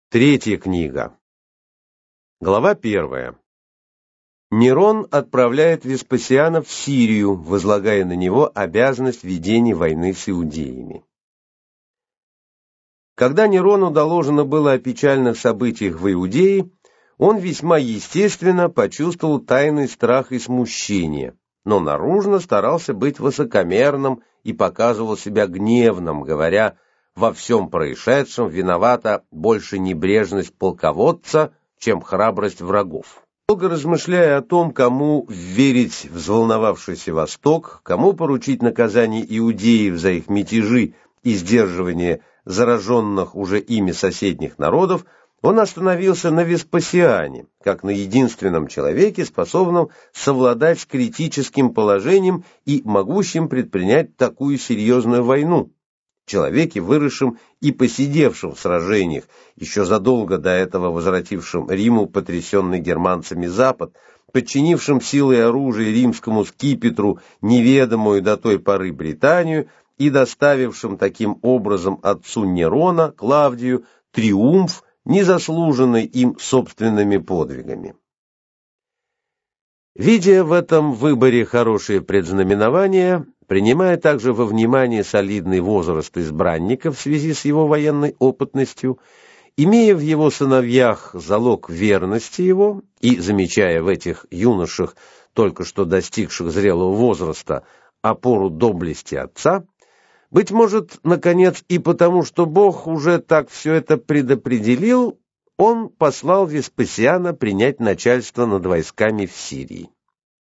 Третья книга. Глава 1. Нерон отправляет Веспасиана в Сирию, возлагая на него обязанность ведения войны с иудеями. Когда Нерону доложено было о печальных событиях в Иудее, он весьма естественно почувствовал тайный страх и смущение, но наружно старался быть высокомерным и показывал себя гневным, говоря: «Во всем происшедшем виновата больше небрежность полководца, чем храбрость врагов». Долго размышляя о том, кому верить взволновавшийся Восток, кому поручить наказание иудеев за их мятежи и сдерживание зараженных уже ими соседних народов, он остановился на Веспасиане, как на единственном человеке, способном совладать с критическим положением и могущим предпринять такую серьезную войну. Человеке, выросшем и посидевшем в сражениях, еще задолго до этого возвратившем Риму потрясенный германцами Запад, подчинившим силой и оружия римскому скипетру неведомую до той поры Британию и доставившим таким образом отцу Нерона, Клавдию, триумф, незаслуженный им собственными подвигами. Видя в этом выборе хорошее предзнаменование, принимая также во внимание солидный возраст избранника в связи с его военной опытностью, имея в его сыновьях залог верности его и замечая в этих юношах, только что достигших зрелого возраста, опору доблести отца, быть может, наконец, и потому, что Бог уже так все это предопределил, он послал Веспасиана принять начальство над войсками в Сирии.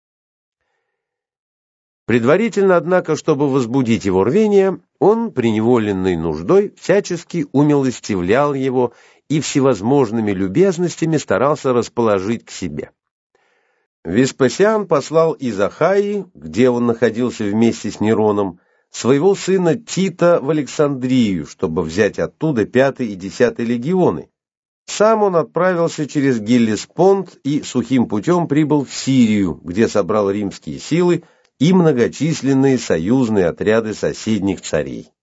Предварительно, однако, чтобы возбудить его рвение, он, преневоленный нуждой, всячески умилостивлял его и всевозможными любезностями старался расположить к себе. Веспасиан послал из Ахайи, где он находился вместе с Нероном, своего сына Тита в Александрию, чтобы взять оттуда 5 и 10 легионы. Сам он отправился через Геллеспонд и сухим путем прибыл в Сирию, где собрал римские силы и многочисленные союзные отряды соседних царей.